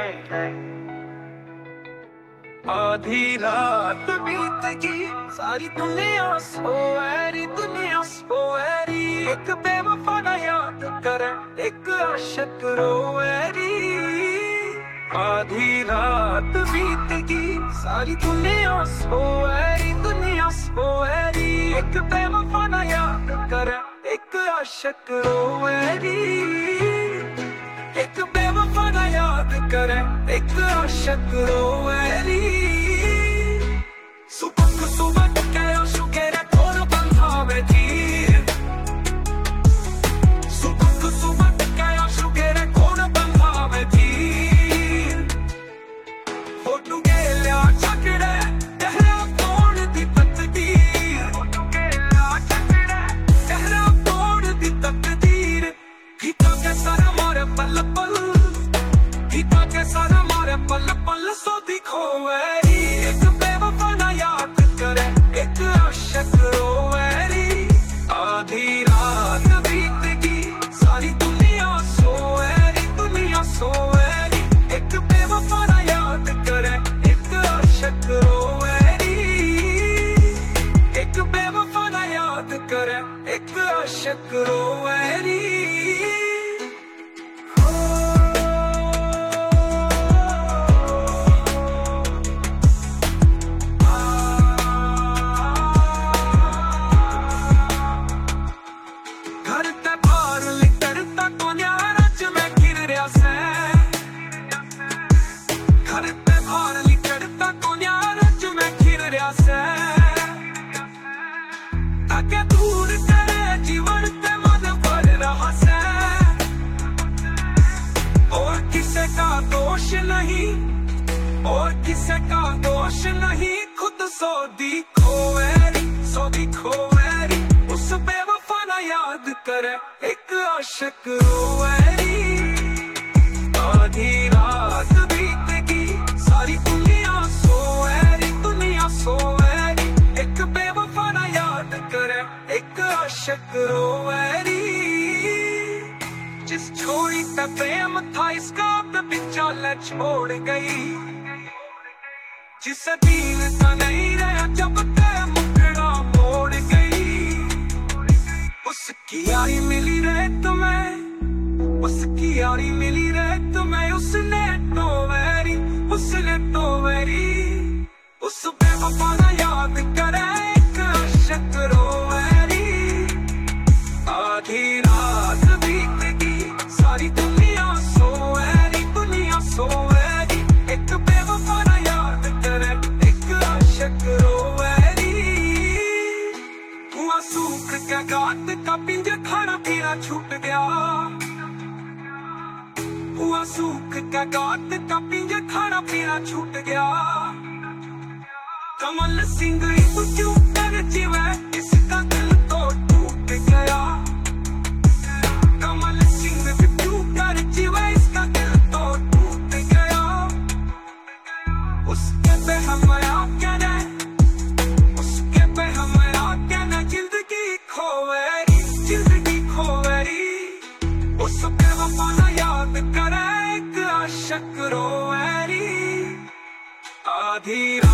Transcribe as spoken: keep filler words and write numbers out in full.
आधी रात बीत गई, सारी दुनिया सोएरी, दुनिया सोएरी। एक बेवफा ना याद करे, एक आशिक रोएरी। आधी रात बीत गई, सारी दुनिया सोएरी, दुनिया सोएरी। एक बेवफा ना याद करे, एक आशिक रोएरी। एक बेवफा ना याद करे, एक आशिक रोएरी। सुबह सुबह के शुकेरे थोर बंधावे धीर। सुबह सुबह के शुकेरे थोर बंधावे धीर। फोटू गेल्या छकड़े गहरा तोड़ दी तकदीर। फोटू गेल्या छकड़े गहरा तोड़ दी तकदीर। गीता के सारा मारे पल पल, गीता के सारा मारे पल पल सो दिखो वेरी। एक बेवफा ना याद करे, एक आशिक रोएरी। आधी रात बीत गई, सारी दुनिया सोएरी, दुनिया सोएरी। एक बेवफा ना याद करे, एक आशिक रोएरी। एक बेवफा ना याद करे, एक आशिक रोएरी। नहीं और किसे का दोष नहीं, खुद सो दी खोएरी, सो दी खोएरी। उस बेवफा ना याद करे, एक आशिक रोएरी। आधी रात बीत गई, सारी दुनिया सोएरी, दुनिया सोएरी। एक बेवफा ना याद करे, एक आशिक रोएरी। जिस छोरी पे प्रेम था, इसका बिचाले छोड़ गई। जिसे दिल का नहीं रहा, जब ते मुखड़ा मोड़ गई। उसकी यारी मिली रहे तुम्हें, उसकी यारी मिली रहे तुम्हें। उसने तो वेरी, उसने तो वेरी। उस बेवफा ना याद करे, एक आशिक रोएरी। आधी रात बीत गई, सारी दुनिया सोएरी, दुनिया सोएरी। एक बेवफा ना याद करे, एक आशिक रोएरी। हुआ सूख के गात का पिंज, खाना पीना छूट गया। हुआ सूख के गात का पिंज, खाना पीना छूट गया। कमल सिंह तू क्यों कर जीवे, इसका दिल तो टूट गया। कमल सिंह भी क्यों कर जीवे, इसका दिल तो टूट गया। उसके पे हमारा कहना, उसके पे हमारा कहना। जिंदगी खोएरी, जिंदगी खोएरी। उस बेवफा ना याद करे, एक आशिक रोएरी। आधी